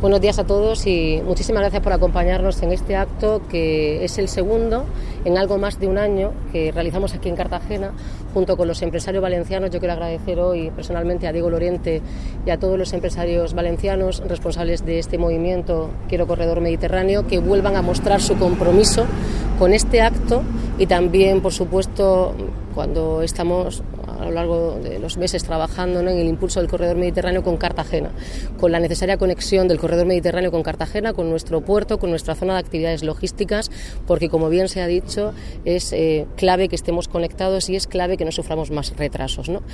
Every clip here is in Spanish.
Buenos días a todos y muchísimas gracias por acompañarnos en este acto que es el segundo en algo más de un año que realizamos aquí en Cartagena junto con los empresarios valencianos. Yo quiero agradecer hoy personalmente a Diego Lorente y a todos los empresarios valencianos responsables de este movimiento Quiero Corredor Mediterráneo, que vuelvan a mostrar su compromiso con este acto y también, por supuesto, cuando estamos a lo largo de los meses trabajando, ¿no?, en el impulso del Corredor Mediterráneo con Cartagena, con la necesaria conexión del Corredor Mediterráneo con Cartagena, con nuestro puerto, con nuestra zona de actividades logísticas, porque, como bien se ha dicho, es clave que estemos conectados y es clave que no suframos más retrasos, ¿no?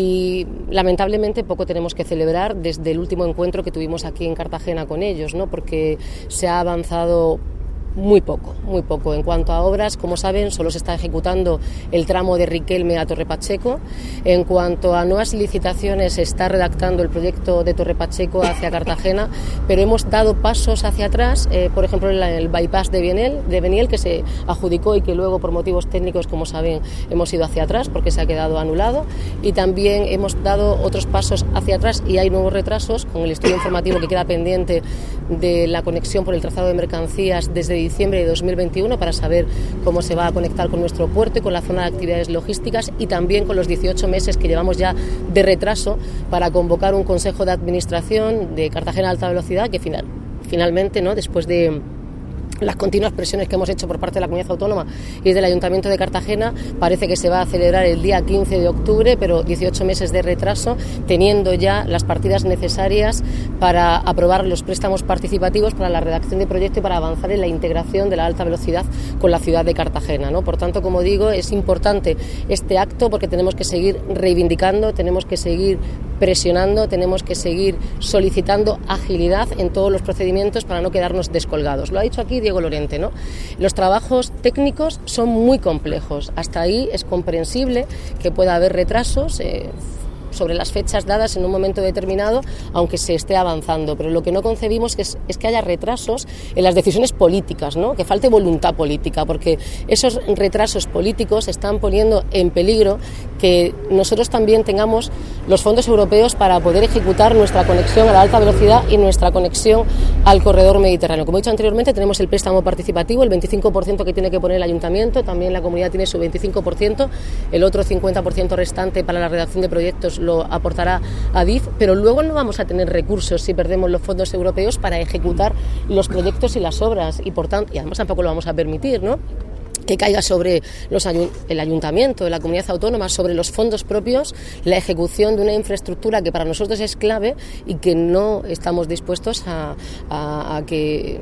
Y lamentablemente poco tenemos que celebrar desde el último encuentro que tuvimos aquí en Cartagena con ellos, ¿no?, porque se ha avanzado muy poco. En cuanto a obras, como saben, solo se está ejecutando el tramo de Riquelme a Torre Pacheco. En cuanto a nuevas licitaciones, se está redactando el proyecto de Torre Pacheco hacia Cartagena, pero hemos dado pasos hacia atrás, por ejemplo, el bypass de Beniel, que se adjudicó y que luego, por motivos técnicos, como saben, hemos ido hacia atrás porque se ha quedado anulado, y también hemos dado otros pasos hacia atrás y hay nuevos retrasos con el estudio informativo que queda pendiente de la conexión por el trazado de mercancías desde diciembre de 2021 para saber cómo se va a conectar con nuestro puerto y con la zona de actividades logísticas, y también con los 18 meses que llevamos ya de retraso para convocar un Consejo de Administración de Cartagena Alta Velocidad que finalmente, ¿no?, después de las continuas presiones que hemos hecho por parte de la Comunidad Autónoma y del Ayuntamiento de Cartagena, parece que se va a celebrar el día 15 de octubre, pero 18 meses de retraso, teniendo ya las partidas necesarias para aprobar los préstamos participativos para la redacción de proyecto y para avanzar en la integración de la alta velocidad con la ciudad de Cartagena, ¿no? Por tanto, como digo, es importante este acto porque tenemos que seguir reivindicando, tenemos que seguir presionando, tenemos que seguir solicitando agilidad en todos los procedimientos para no quedarnos descolgados. Lo ha dicho aquí Diego Lorente, ¿no? Los trabajos técnicos son muy complejos. Hasta ahí es comprensible que pueda haber retrasos sobre las fechas dadas en un momento determinado, aunque se esté avanzando, pero lo que no concebimos es que haya retrasos en las decisiones políticas, ¿no?, que falte voluntad política, porque esos retrasos políticos están poniendo en peligro que nosotros también tengamos los fondos europeos para poder ejecutar nuestra conexión a la alta velocidad y nuestra conexión al corredor mediterráneo. Como he dicho anteriormente, tenemos el préstamo participativo, el 25% que tiene que poner el ayuntamiento, también la comunidad tiene su 25%, el otro 50% restante para la redacción de proyectos lo aportará Adif, pero luego no vamos a tener recursos si perdemos los fondos europeos para ejecutar los proyectos y las obras, y por tanto, y además tampoco lo vamos a permitir, ¿no?, que caiga sobre el ayuntamiento, de la comunidad autónoma, sobre los fondos propios, la ejecución de una infraestructura que para nosotros es clave y que no estamos dispuestos a que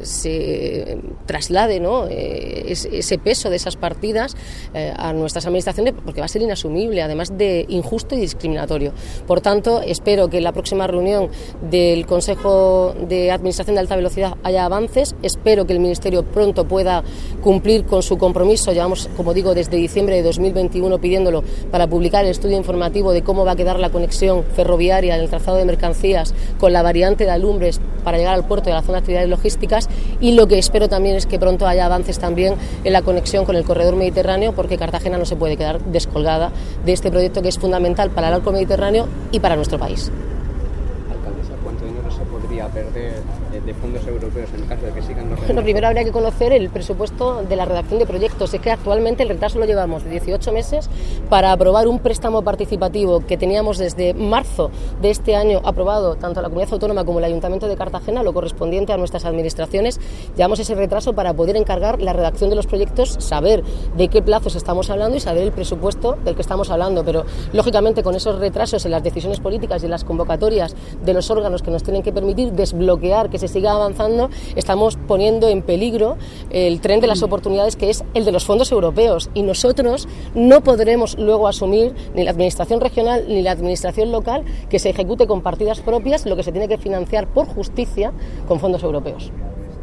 se traslade, ¿no?, ese peso de esas partidas a nuestras administraciones, porque va a ser inasumible, además de injusto y discriminatorio. Por tanto, espero que en la próxima reunión del Consejo de Administración de Alta Velocidad haya avances, espero que el Ministerio pronto pueda cumplir con su compromiso. Llevamos, como digo, desde diciembre de 2021 pidiéndolo para publicar el estudio informativo de cómo va a quedar la conexión ferroviaria en el trazado de mercancías con la variante de Alumbres para llegar al puerto y a la zona de actividades logísticas, y lo que espero también es que pronto haya avances también en la conexión con el corredor mediterráneo, porque Cartagena no se puede quedar descolgada de este proyecto que es fundamental para el arco mediterráneo y para nuestro país. Alcaldesa, ¿cuánto dinero se podría perder de fondos europeos en el caso de que sigan los retrasos? Bueno, primero habría que conocer el presupuesto de la redacción de proyectos. Es que actualmente el retraso lo llevamos de 18 meses para aprobar un préstamo participativo que teníamos desde marzo de este año aprobado tanto la Comunidad Autónoma como el Ayuntamiento de Cartagena, lo correspondiente a nuestras administraciones. Llevamos ese retraso para poder encargar la redacción de los proyectos, saber de qué plazos estamos hablando y saber el presupuesto del que estamos hablando, pero lógicamente con esos retrasos en las decisiones políticas y en las convocatorias de los órganos que nos tienen que permitir desbloquear que se siga avanzando, estamos poniendo en peligro el tren de las oportunidades, que es el de los fondos europeos, y nosotros no podremos luego asumir, ni la administración regional ni la administración local, que se ejecute con partidas propias lo que se tiene que financiar por justicia con fondos europeos.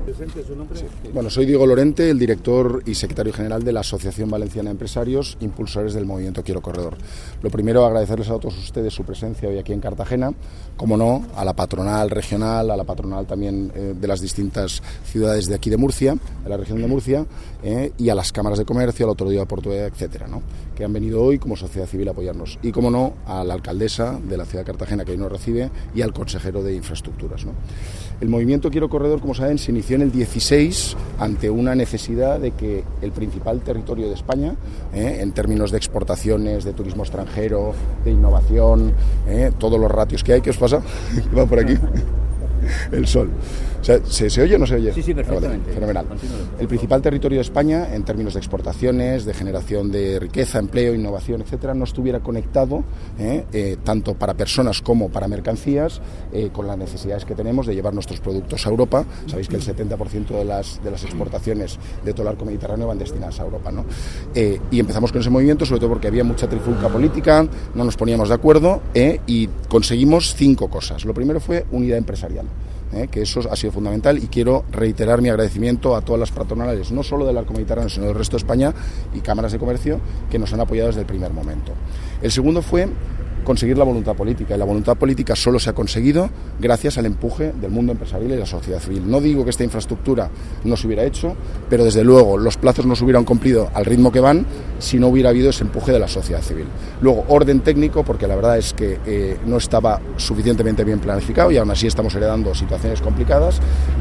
presente su nombre. Sí. Bueno, soy Diego Lorente, el director y secretario general de la Asociación Valenciana de Empresarios, impulsores del movimiento Quiero Corredor. Lo primero, agradecerles a todos ustedes su presencia hoy aquí en Cartagena, como no, a la patronal regional, a la patronal también de las distintas ciudades de aquí de Murcia, de la región de Murcia, y a las cámaras de comercio, a la autoridad portuaria, etcétera, ¿no?, que han venido hoy como sociedad civil a apoyarnos. Y, como no, a la alcaldesa de la ciudad de Cartagena, que hoy nos recibe, y al consejero de Infraestructuras, ¿no? El movimiento Quiero Corredor, como saben, se inició en el 16 ante una necesidad de que el principal territorio de España, en términos de exportaciones, de turismo extranjero, de innovación, todos los ratios que hay. ¿Qué os pasa? ¿Va por aquí? El sol. O sea, ¿se oye o no se oye? Sí, perfectamente. Vale, fenomenal. El principal territorio de España, en términos de exportaciones, de generación de riqueza, empleo, innovación, etcétera, no estuviera conectado, tanto para personas como para mercancías, con las necesidades que tenemos de llevar nuestros productos a Europa. Sabéis que el 70% de las exportaciones de todo el arco mediterráneo van destinadas a Europa, ¿no? Y empezamos con ese movimiento, sobre todo porque había mucha trifulca política, no nos poníamos de acuerdo, y conseguimos 5 cosas. Lo primero fue unidad empresarial. Que eso ha sido fundamental, y quiero reiterar mi agradecimiento a todas las patronales, no solo del arco mediterráneo, sino del resto de España, y cámaras de comercio, que nos han apoyado desde el primer momento. El segundo fue conseguir la voluntad política, y la voluntad política solo se ha conseguido gracias al empuje del mundo empresarial y la sociedad civil. No digo que esta infraestructura no se hubiera hecho, pero desde luego los plazos no se hubieran cumplido al ritmo que van si no hubiera habido ese empuje de la sociedad civil. Luego, orden técnico, porque la verdad es que no estaba suficientemente bien planificado, y aún así estamos heredando situaciones complicadas,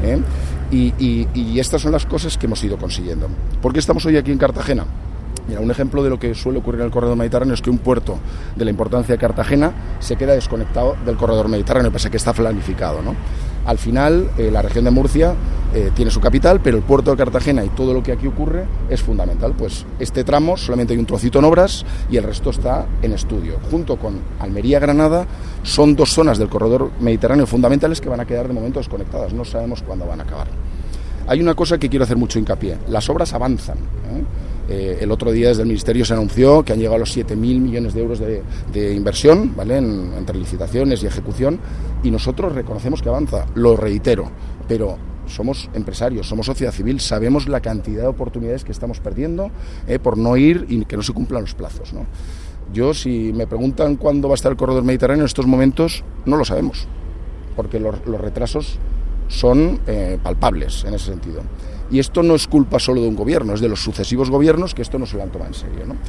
y estas son las cosas que hemos ido consiguiendo. ¿Por qué estamos hoy aquí en Cartagena? Mira, un ejemplo de lo que suele ocurrir en el corredor mediterráneo es que un puerto de la importancia de Cartagena se queda desconectado del corredor mediterráneo, pese a que está planificado, ¿no? Al final, la región de Murcia tiene su capital, pero el puerto de Cartagena y todo lo que aquí ocurre es fundamental. Pues este tramo solamente hay un trocito en obras y el resto está en estudio. Junto con Almería-Granada son 2 zonas del corredor mediterráneo fundamentales que van a quedar de momento desconectadas. No sabemos cuándo van a acabar. Hay una cosa que quiero hacer mucho hincapié. Las obras avanzan, el otro día desde el Ministerio se anunció que han llegado a los 7.000 millones de euros de inversión, ¿vale?, entre licitaciones y ejecución, y nosotros reconocemos que avanza, lo reitero, pero somos empresarios, somos sociedad civil, sabemos la cantidad de oportunidades que estamos perdiendo por no ir y que no se cumplan los plazos, ¿no? Yo, si me preguntan cuándo va a estar el corredor mediterráneo, en estos momentos no lo sabemos, porque los retrasos son palpables en ese sentido. Y esto no es culpa solo de un gobierno, es de los sucesivos gobiernos que esto no se lo han tomado en serio, ¿no?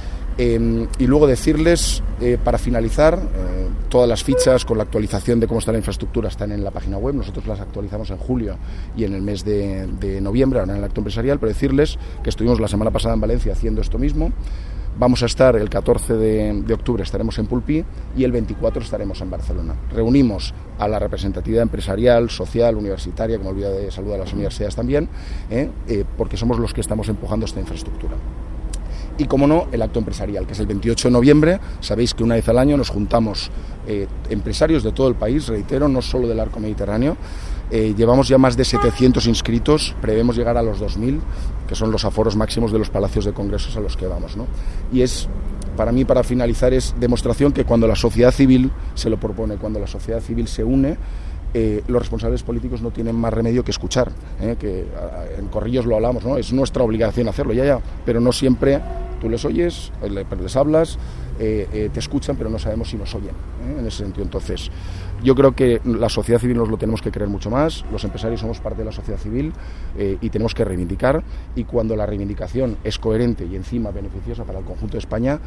Y luego decirles, para finalizar, todas las fichas con la actualización de cómo está la infraestructura están en la página web. Nosotros las actualizamos en julio y en el mes de noviembre, ahora en el acto empresarial, pero decirles que estuvimos la semana pasada en Valencia haciendo esto mismo. Vamos a estar el 14 de octubre, estaremos en Pulpí, y el 24 estaremos en Barcelona. Reunimos a la representatividad empresarial, social, universitaria, que me olvido de saludar a las universidades también, porque somos los que estamos empujando esta infraestructura. Y, como no, el acto empresarial, que es el 28 de noviembre. Sabéis que una vez al año nos juntamos empresarios de todo el país, reitero, no solo del arco mediterráneo. Llevamos ya más de 700 inscritos, prevemos llegar a los 2.000, que son los aforos máximos de los palacios de congresos a los que vamos, ¿no? Y es, para mí, para finalizar, es demostración que cuando la sociedad civil se lo propone, cuando la sociedad civil se une, los responsables políticos no tienen más remedio que escuchar, que en Corrillos lo hablamos, ¿no? Es nuestra obligación hacerlo, ya, pero no siempre tú les oyes, les hablas, te escuchan, pero no sabemos si nos oyen, en ese sentido. Entonces, yo creo que la sociedad civil nos lo tenemos que creer mucho más, los empresarios somos parte de la sociedad civil, y tenemos que reivindicar, y cuando la reivindicación es coherente y encima beneficiosa para el conjunto de España,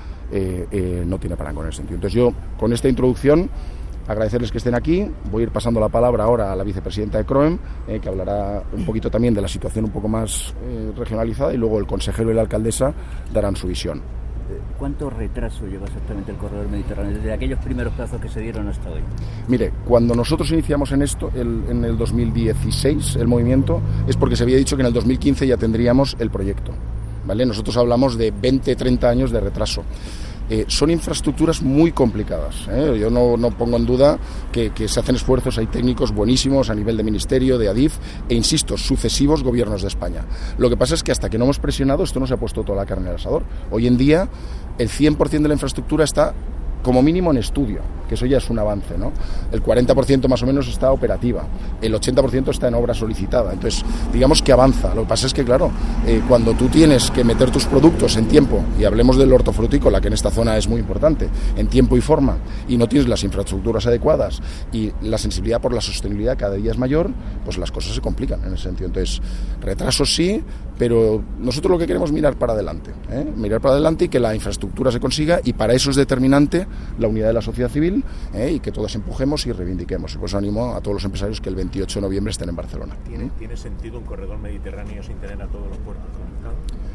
no tiene parangón en ese sentido. Entonces, yo, con esta introducción, agradecerles que estén aquí. Voy a ir pasando la palabra ahora a la vicepresidenta de CROEM, que hablará un poquito también de la situación un poco más regionalizada, y luego el consejero y la alcaldesa darán su visión. ¿Cuánto retraso lleva exactamente el corredor mediterráneo desde aquellos primeros plazos que se dieron hasta hoy? Mire, cuando nosotros iniciamos en esto, en el 2016, el movimiento, es porque se había dicho que en el 2015 ya tendríamos el proyecto, ¿vale? Nosotros hablamos de 20, 30 años de retraso. Son infraestructuras muy complicadas, Yo no pongo en duda que se hacen esfuerzos, hay técnicos buenísimos a nivel de Ministerio, de Adif, e insisto, sucesivos gobiernos de España. Lo que pasa es que hasta que no hemos presionado, esto no se ha puesto toda la carne al asador. Hoy en día, el 100% de la infraestructura está como mínimo en estudio, que eso ya es un avance, ¿no? El 40% más o menos está operativa, el 80% está en obra solicitada. Entonces, digamos que avanza. Lo que pasa es que, claro, cuando tú tienes que meter tus productos en tiempo, y hablemos del hortofrutícola, que en esta zona es muy importante, en tiempo y forma, y no tienes las infraestructuras adecuadas y la sensibilidad por la sostenibilidad cada día es mayor, pues las cosas se complican en ese sentido. Entonces, retrasos sí, pero nosotros lo que queremos es mirar para adelante, mirar para adelante y que la infraestructura se consiga, y para eso es determinante la unidad de la sociedad civil, y que todos empujemos y reivindiquemos. Y pues animo a todos los empresarios que el 28 de noviembre estén en Barcelona. ¿Tiene sentido un corredor mediterráneo sin tener a todos los puertos conectados?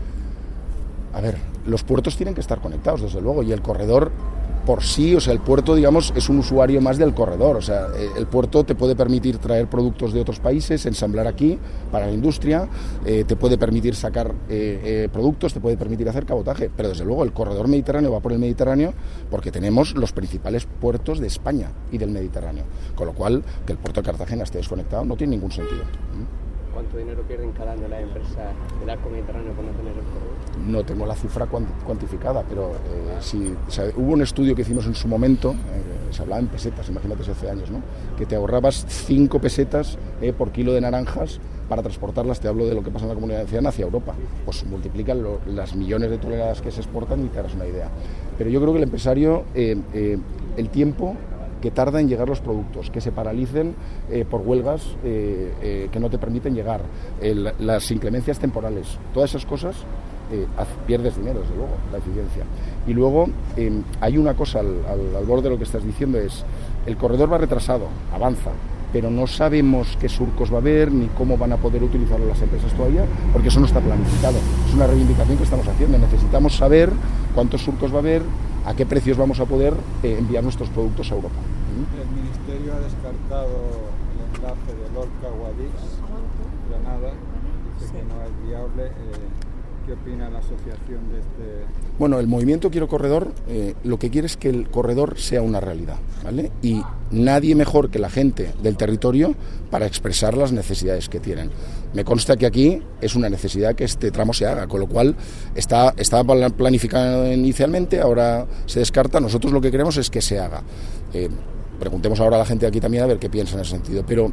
A ver, los puertos tienen que estar conectados, desde luego, y el corredor por sí, o sea, el puerto, digamos, es un usuario más del corredor. O sea, el puerto te puede permitir traer productos de otros países, ensamblar aquí para la industria, te puede permitir sacar productos, te puede permitir hacer cabotaje, pero desde luego el corredor mediterráneo va por el Mediterráneo porque tenemos los principales puertos de España y del Mediterráneo, con lo cual que el puerto de Cartagena esté desconectado no tiene ningún sentido. ¿Cuánto dinero pierden cada año las empresas del arco mediterráneo por no tener el corredor? No tengo la cifra cuantificada, pero hubo un estudio que hicimos en su momento, se hablaba en pesetas, imagínate hace años, ¿no? Que te ahorrabas 5 pesetas por kilo de naranjas para transportarlas, te hablo de lo que pasa en la Comunidad Valenciana, hacia Europa. Pues multiplican las millones de toneladas que se exportan y te harás una idea. Pero yo creo que el empresario, el tiempo que tarda en llegar los productos, que se paralicen por huelgas que no te permiten llegar, las inclemencias temporales, todas esas cosas, pierdes dinero, desde luego, la eficiencia. Y luego hay una cosa al borde de lo que estás diciendo, es el corredor va retrasado, avanza, pero no sabemos qué surcos va a haber ni cómo van a poder utilizarlo las empresas todavía, porque eso no está planificado. Es una reivindicación que estamos haciendo. Necesitamos saber cuántos surcos va a haber, a qué precios vamos a poder enviar nuestros productos a Europa. El Ministerio ha descartado el enlace de Lorca-Guadix, Granada, dice que no es viable. ¿Qué opina la asociación de este...? Bueno, el movimiento Quiero Corredor lo que quiere es que el corredor sea una realidad, ¿vale? Y nadie mejor que la gente del territorio para expresar las necesidades que tienen. Me consta que aquí es una necesidad que este tramo se haga, con lo cual estaba planificado inicialmente, ahora se descarta. Nosotros lo que queremos es que se haga. Preguntemos ahora a la gente de aquí también a ver qué piensa en ese sentido, pero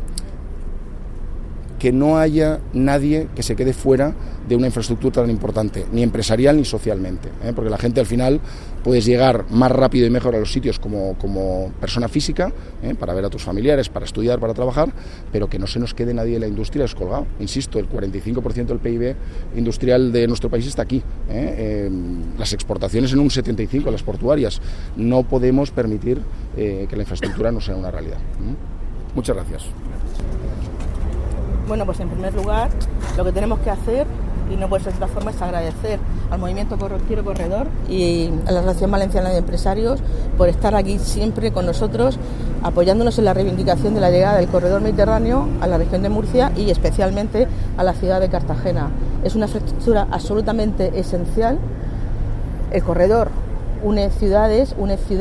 que no haya nadie que se quede fuera de una infraestructura tan importante, ni empresarial ni socialmente, porque la gente al final puedes llegar más rápido y mejor a los sitios como persona física, para ver a tus familiares, para estudiar, para trabajar, pero que no se nos quede nadie de la industria descolgado. Insisto, el 45% del PIB industrial de nuestro país está aquí, las exportaciones en un 75%, las portuarias. No podemos permitir que la infraestructura no sea una realidad. Muchas gracias. Bueno, pues en primer lugar, lo que tenemos que hacer, y no puede ser de otra forma, es agradecer al movimiento Quiero Corredor y a la Asociación Valenciana de Empresarios por estar aquí siempre con nosotros, apoyándonos en la reivindicación de la llegada del corredor mediterráneo a la región de Murcia y especialmente a la ciudad de Cartagena. Es una infraestructura absolutamente esencial. El corredor une ciudades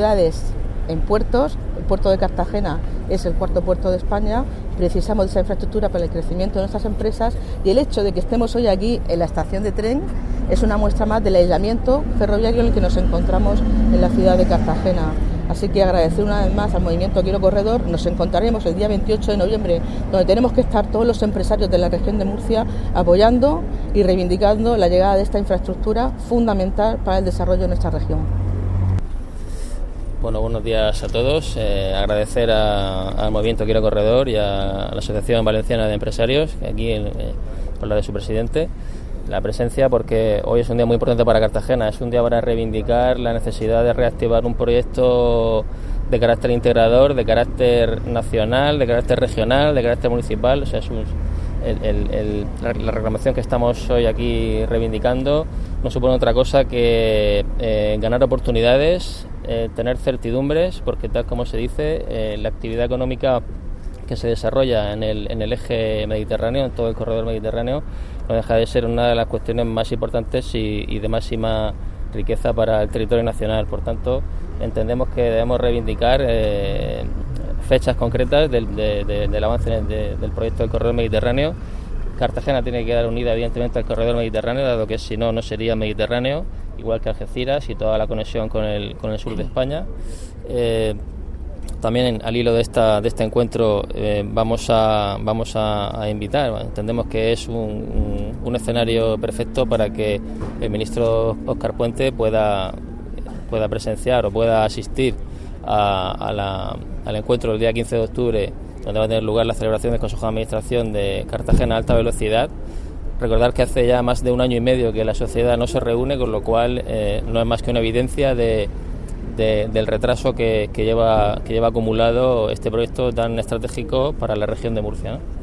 en puertos. El puerto de Cartagena es el cuarto puerto de España. Precisamos de esa infraestructura para el crecimiento de nuestras empresas, y el hecho de que estemos hoy aquí en la estación de tren es una muestra más del aislamiento ferroviario en el que nos encontramos en la ciudad de Cartagena. Así que agradecer una vez más al movimiento Quiero Corredor. Nos encontraremos el día 28 de noviembre, donde tenemos que estar todos los empresarios de la región de Murcia apoyando y reivindicando la llegada de esta infraestructura fundamental para el desarrollo de nuestra región. Bueno, buenos días a todos. Agradecer al Movimiento Quiero Corredor y a la Asociación Valenciana de Empresarios, aquí por la de su presidente, la presencia, porque hoy es un día muy importante para Cartagena. Es un día para reivindicar la necesidad de reactivar un proyecto de carácter integrador, de carácter nacional, de carácter regional, de carácter municipal. O sea, la reclamación que estamos hoy aquí reivindicando no supone otra cosa que ganar oportunidades, tener certidumbres, porque tal como se dice, la actividad económica que se desarrolla en el eje mediterráneo, en todo el corredor mediterráneo, no deja de ser una de las cuestiones más importantes y de máxima riqueza para el territorio nacional. Por tanto, entendemos que debemos reivindicar fechas concretas del avance del proyecto del corredor mediterráneo. Cartagena tiene que quedar unida evidentemente al corredor mediterráneo, dado que si no, no sería mediterráneo, igual que Algeciras y toda la conexión con el sur de España. También al hilo de este encuentro vamos a invitar, entendemos que es un escenario perfecto para que el ministro Óscar Puente pueda presenciar o pueda asistir al encuentro del día 15 de octubre, donde va a tener lugar la celebración del Consejo de Administración de Cartagena Alta Velocidad. Recordar que hace ya más de 1 año y medio que la sociedad no se reúne, con lo cual no es más que una evidencia del retraso que lleva acumulado este proyecto tan estratégico para la región de Murcia, ¿no?